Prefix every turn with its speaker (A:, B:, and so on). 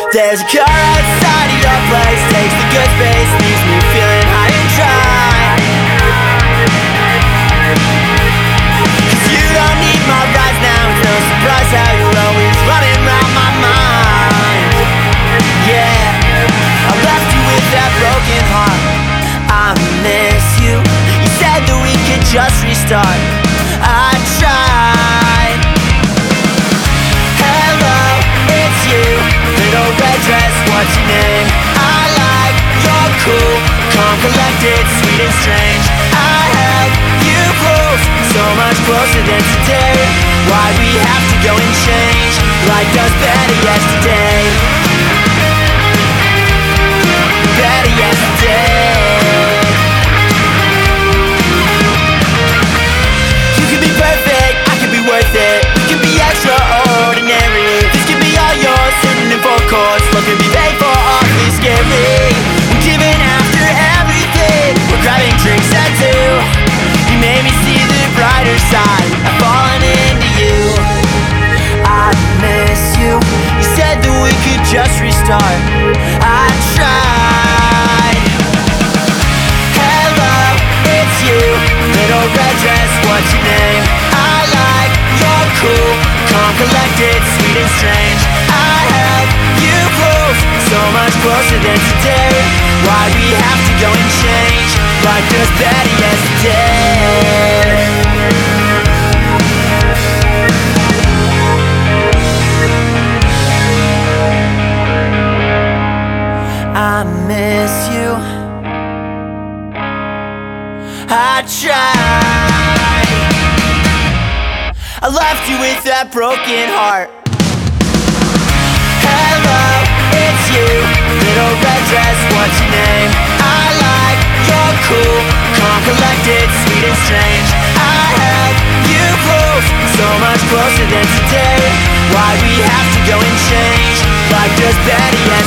A: There's a car outside of your place, takes the good space, leaves me feeling high and dry. 'Cause you don't need my rides now, it's no surprise how you're always running round my mind. Yeah, I left you with that broken heart. I miss you. You said that we could just restart. I tried. Hello, it's you. Little red dress, what's your name? I like you're cool, calm, collected, sweet and strange. I held you close, so much closer than today. Why we have to go and change, like us better yesterday. Better yesterday. You can be perfect, I can be worth it. We can be extraordinary. This can be all yours, sitting in full course. Look at me, paid for, awfully scary. We're giving after everything. We're grabbing drinks at 2. You made me see the brighter side. I've fallen into you. I miss you. You said that we could just restart. I tried. Hello, it's you. Little red dress, what's your name? I like you're cool, calm, collected, sweet and strange. I held you close, so much closer than today. Why we have to go and change, like there's better yesterday. I miss you. I tried. I left you with that broken heart. Hello, it's you. Little red dress, what's your name? I like you're cool, calm, collected, sweet and strange. I held you close, so much closer than today. Why we have to go and change, like there's better yet.